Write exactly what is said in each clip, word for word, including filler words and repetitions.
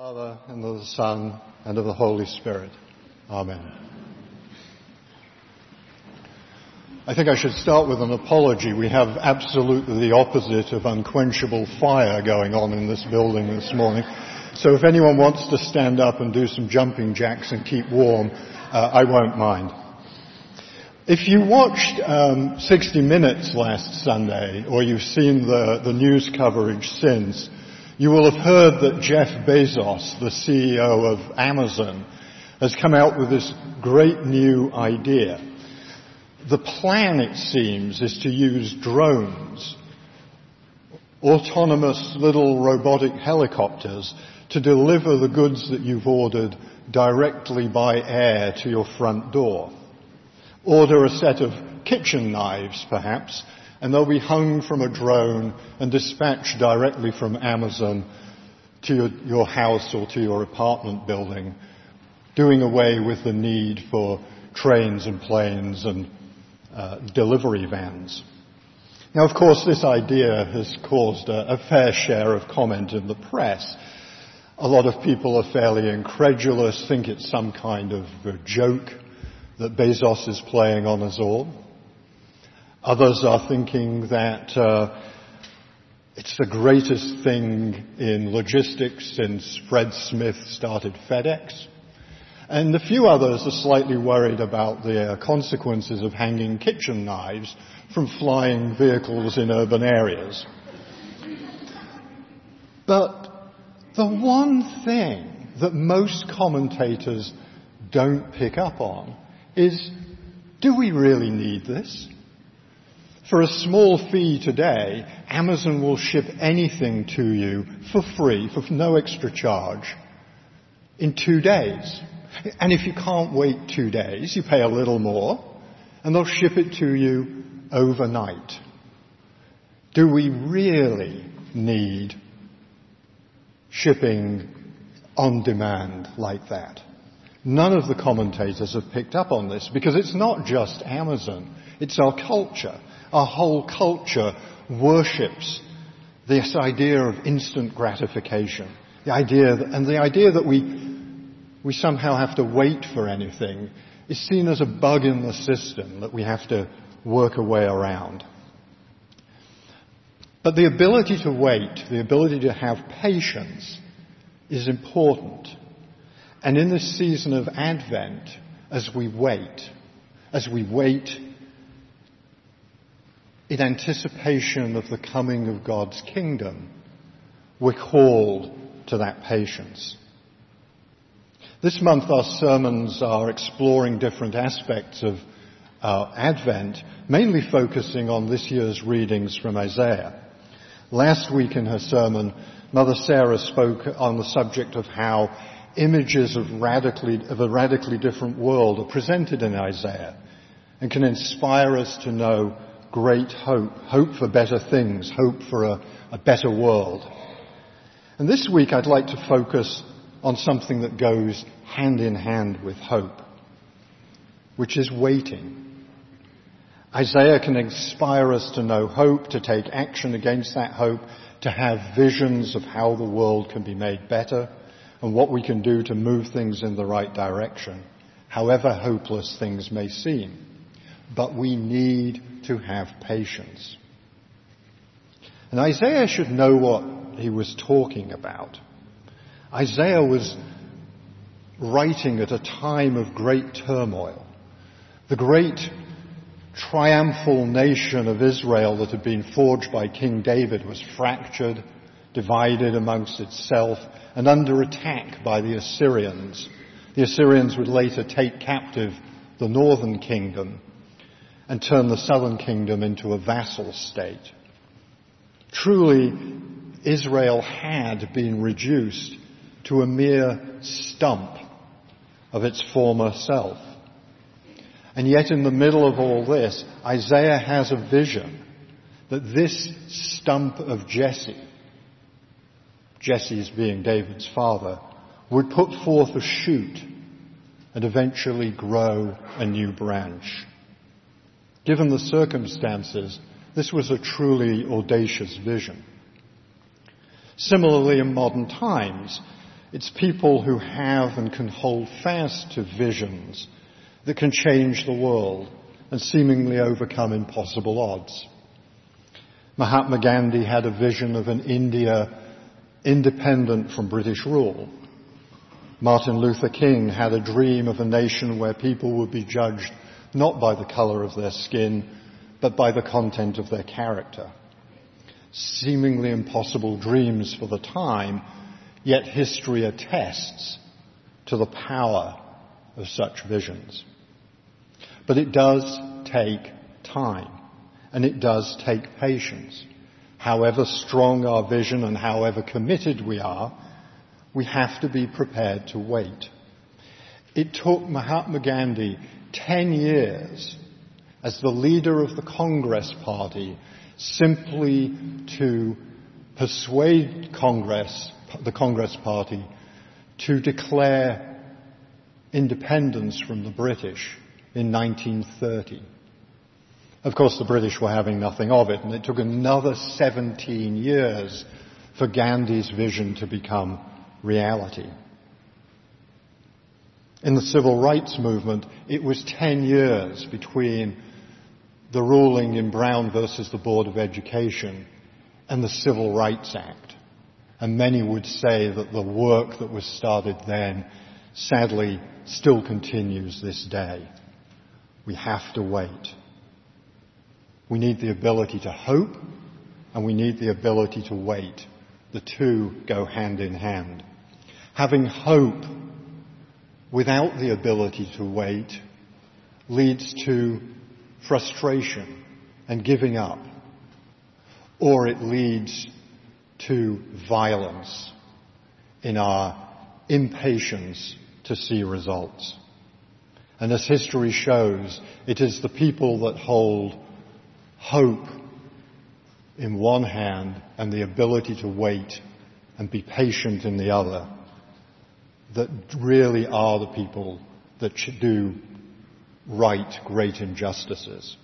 Father, and of the Son, and of the Holy Spirit. Amen. I think I should start with an apology. We have absolutely the opposite of unquenchable fire going on in this building this morning. So if anyone wants to stand up and do some jumping jacks and keep warm, uh, I won't mind. If you watched um, sixty minutes last Sunday, or you've seen the, the news coverage since, you will have heard that Jeff Bezos, the C E O of Amazon, has come out with this great new idea. The plan, it seems, is to use drones, autonomous little robotic helicopters, to deliver the goods that you've ordered directly by air to your front door. Order a set of kitchen knives, perhaps, and they'll be hung from a drone and dispatched directly from Amazon to your, your house or to your apartment building, doing away with the need for trains and planes and uh, delivery vans. Now, of course, this idea has caused a, a fair share of comment in the press. A lot of people are fairly incredulous, think it's some kind of a joke that Bezos is playing on us all. Others are thinking that uh, it's the greatest thing in logistics since Fred Smith started FedEx. And a few others are slightly worried about the consequences of hanging kitchen knives from flying vehicles in urban areas. But the one thing that most commentators don't pick up on is, do we really need this? For a small fee today, Amazon will ship anything to you for free, for no extra charge, in two days. And if you can't wait two days, you pay a little more, and they'll ship it to you overnight. Do we really need shipping on demand like that? None of the commentators have picked up on this, because it's not just Amazon, it's our culture. Our whole culture worships this idea of instant gratification. The idea that, and the idea that we, we somehow have to wait for anything is seen as a bug in the system that we have to work a way around. But the ability to wait, the ability to have patience is important. And in this season of Advent, as we wait, as we wait in anticipation of the coming of God's kingdom, we're called to that patience. This month our sermons are exploring different aspects of our Advent, mainly focusing on this year's readings from Isaiah. Last week in her sermon, Mother Sarah spoke on the subject of how images of radically, of a radically different world are presented in Isaiah and can inspire us to know great hope, hope for better things, hope for a, a better world. And this week I'd like to focus on something that goes hand in hand with hope, which is waiting. Isaiah can inspire us to know hope, to take action against that hope, to have visions of how the world can be made better and what we can do to move things in the right direction, however hopeless things may seem. But we need to have patience. And Isaiah should know what he was talking about. Isaiah was writing at a time of great turmoil. The great triumphal nation of Israel that had been forged by King David was fractured, divided amongst itself, and under attack by the Assyrians. The Assyrians would later take captive the northern kingdom and turn the southern kingdom into a vassal state. Truly, Israel had been reduced to a mere stump of its former self. And yet in the middle of all this, Isaiah has a vision that this stump of Jesse, Jesse's being David's father, would put forth a shoot and eventually grow a new branch. Given the circumstances, this was a truly audacious vision. Similarly, in modern times, It's people who have and can hold fast to visions that can change the world and seemingly overcome impossible odds. Mahatma Gandhi had a vision of an India independent from British rule. Martin Luther King had a dream of a nation where people would be judged not by the colour of their skin, but by the content of their character. Seemingly impossible dreams for the time, yet history attests to the power of such visions. But it does take time, and it does take patience. However strong our vision and however committed we are, we have to be prepared to wait. It took Mahatma Gandhi ten years as the leader of the Congress Party simply to persuade Congress, the Congress Party, to declare independence from the British in nineteen thirty. Of course, the British were having nothing of it, and it took another seventeen years for Gandhi's vision to become reality. In the civil rights movement, it was ten years between the ruling in Brown versus the Board of Education and the Civil Rights Act. And many would say that the work that was started then, sadly, still continues this day. We have to wait. We need the ability to hope, and we need the ability to wait. The two go hand in hand. Having hope without the ability to wait leads to frustration and giving up, or it leads to violence in our impatience to see results. And as history shows, it is the people that hold hope in one hand and the ability to wait and be patient in the other that really are the people that do right great injustices.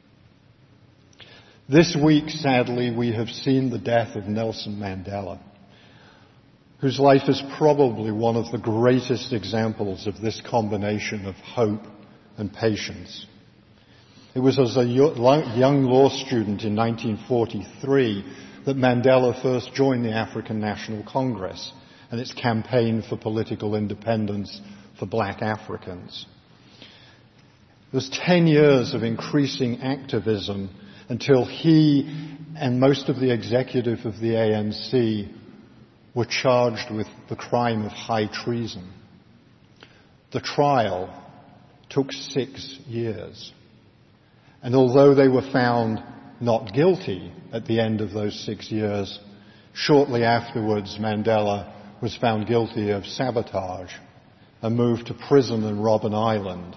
This week, sadly, we have seen the death of Nelson Mandela, whose life is probably one of the greatest examples of this combination of hope and patience. It was as a young law student in nineteen forty-three that Mandela first joined the African National Congress and its campaign for political independence for black Africans. It was ten years of increasing activism until he and most of the executive of the A N C were charged with the crime of high treason. The trial took six years. And although they were found not guilty at the end of those six years, shortly afterwards Mandela was found guilty of sabotage and moved to prison in Robben Island.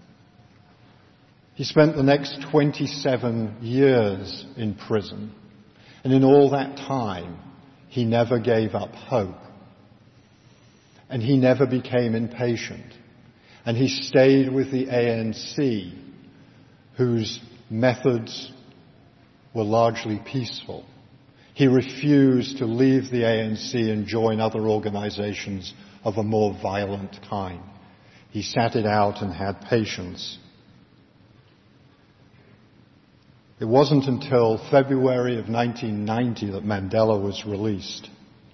He spent the next twenty-seven years in prison, and in all that time, he never gave up hope. And he never became impatient. And he stayed with the A N C, whose methods were largely peaceful. He refused to leave the A N C and join other organizations of a more violent kind. He sat it out and had patience. It wasn't until February of nineteen ninety that Mandela was released.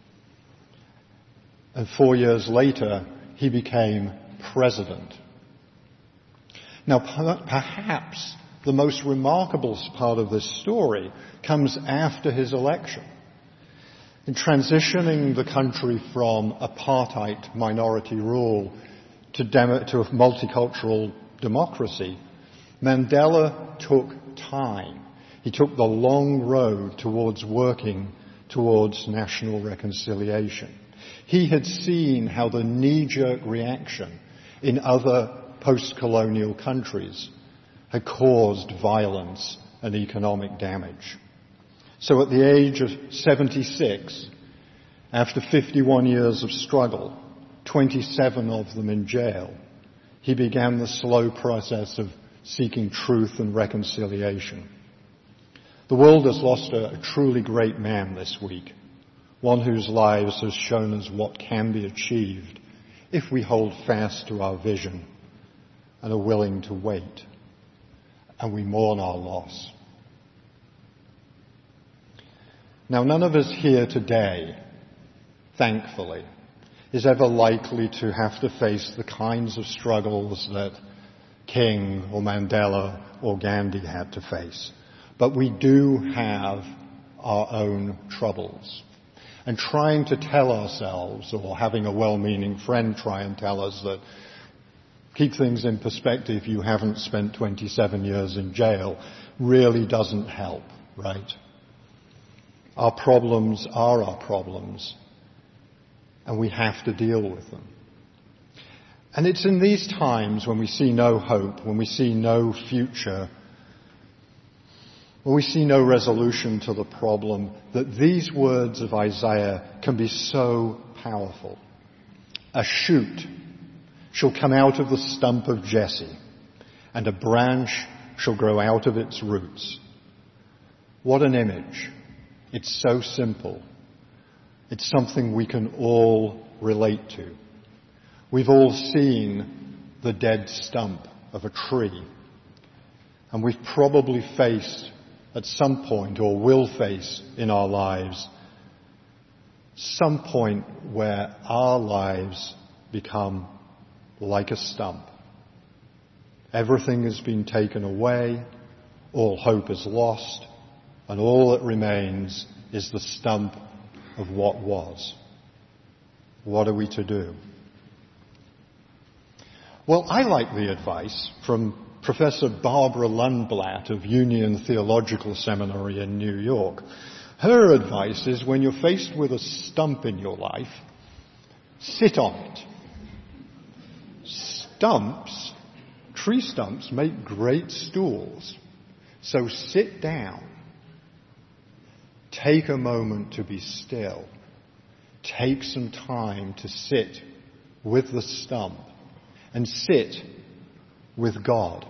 And four years later, he became president. Now, perhaps the most remarkable part of this story comes after his election. In transitioning the country from apartheid minority rule to, demo- to a multicultural democracy, Mandela took time. He took the long road towards working towards national reconciliation. He had seen how the knee-jerk reaction in other post-colonial countries had caused violence and economic damage. So at the age of seventy-six, after fifty-one years of struggle, twenty-seven of them in jail, he began the slow process of seeking truth and reconciliation. The world has lost a, a truly great man this week, one whose lives has shown us what can be achieved if we hold fast to our vision and are willing to wait, and we mourn our loss. Now, none of us here today, thankfully, is ever likely to have to face the kinds of struggles that King or Mandela or Gandhi had to face. But we do have our own troubles. And trying to tell ourselves, or having a well-meaning friend try and tell us that keep things in perspective, you haven't spent twenty-seven years in jail, really doesn't help, right? Our problems are our problems, and we have to deal with them. And it's in these times when we see no hope, when we see no future, when we see no resolution to the problem, that these words of Isaiah can be so powerful. A shoot shall come out of the stump of Jesse, and a branch shall grow out of its roots. What an image. It's so simple. It's something we can all relate to. We've all seen the dead stump of a tree, and we've probably faced at some point, or will face in our lives, some point where our lives become like a stump. Everything has been taken away, all hope is lost, and all that remains is the stump of what was. What are we to do? Well, I like the advice from Professor Barbara Lundblatt of Union Theological Seminary in New York. Her advice is when you're faced with a stump in your life, sit on it. Stumps, tree stumps, make great stools. So sit down. Take a moment to be still. Take some time to sit with the stump and sit with God.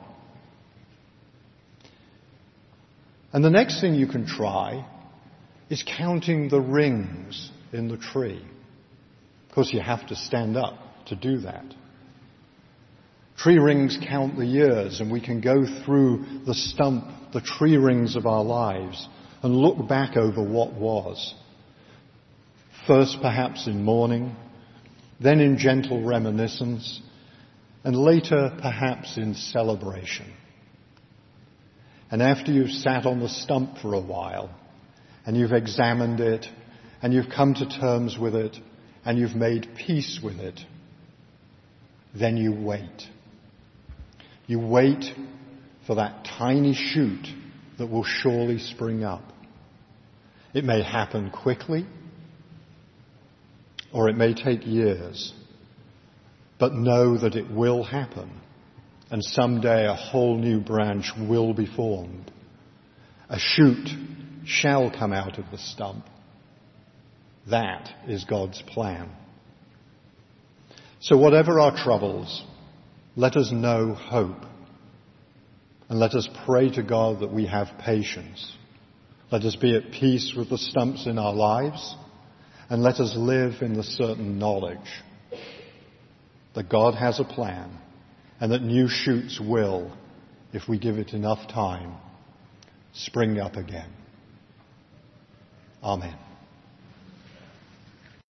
And the next thing you can try is counting the rings in the tree. Of course, you have to stand up to do that. Tree rings count the years, and we can go through the stump, the tree rings of our lives, and look back over what was. First perhaps in mourning, then in gentle reminiscence, and later perhaps in celebration. And after you've sat on the stump for a while, and you've examined it, and you've come to terms with it, and you've made peace with it, then you wait. You wait for that tiny shoot that will surely spring up. It may happen quickly, or it may take years, but know that it will happen. And someday a whole new branch will be formed. A shoot shall come out of the stump. That is God's plan. So whatever our troubles, let us know hope. And let us pray to God that we have patience. Let us be at peace with the stumps in our lives. And let us live in the certain knowledge that God has a plan, and that new shoots will, if we give it enough time, spring up again. Amen.